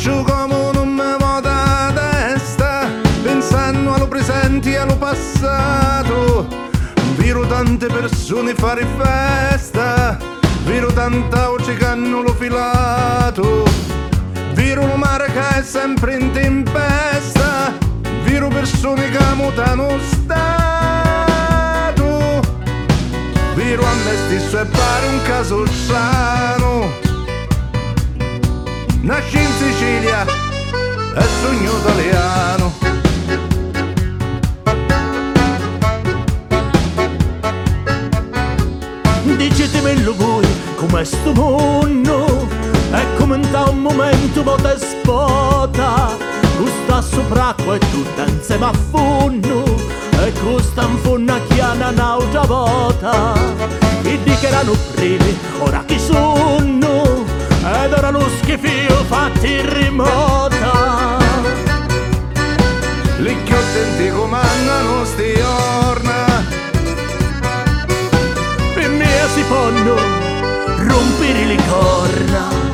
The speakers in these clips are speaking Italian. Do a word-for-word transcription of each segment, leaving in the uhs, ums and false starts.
faccio come non mi va da testa, pensando allo presente e allo passato. Viro tante persone fare festa, viro tanta voce che hanno lo filato, viro un mare che è sempre in tempesta, viro persone che mutano stato, viro a me stesso e pare un caso strano. Nasci in Sicilia e sogno italiano. Dicetemelo voi, com'è sto mondo? È come in un momento po' te spota, gusta sopracqua e tutta insieme a fondo, e costa in fondo a chiana un'altra volta. I di che erano primi, ora chi sono? Ed ora lo schifio fatti remota. Li chiottenti comandano sti orna, per me si possono rompere le corna.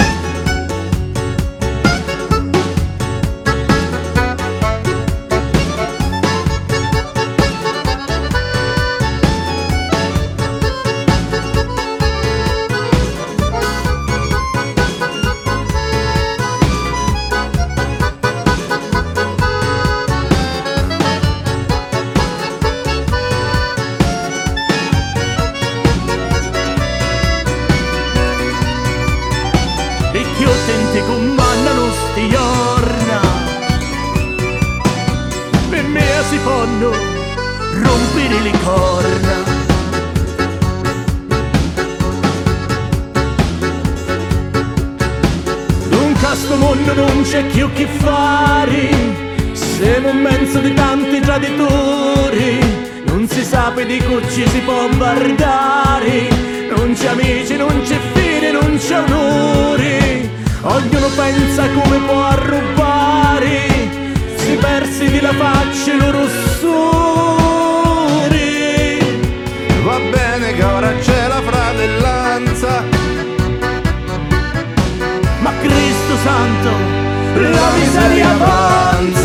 E che utenti comandano sti orna, per me si possono rompere le corna. Dunque a sto mondo non c'è più che fare, siamo in mezzo di tanti traditori, non si sa di cui ci si può guardare, non c'è amici, non c'è fine, non c'è onore, ognuno pensa come può rubare, si persi di la faccia i loro rossori. va bene che ora c'è la fratellanza, Ma Cristo Santo, la miseria avanza.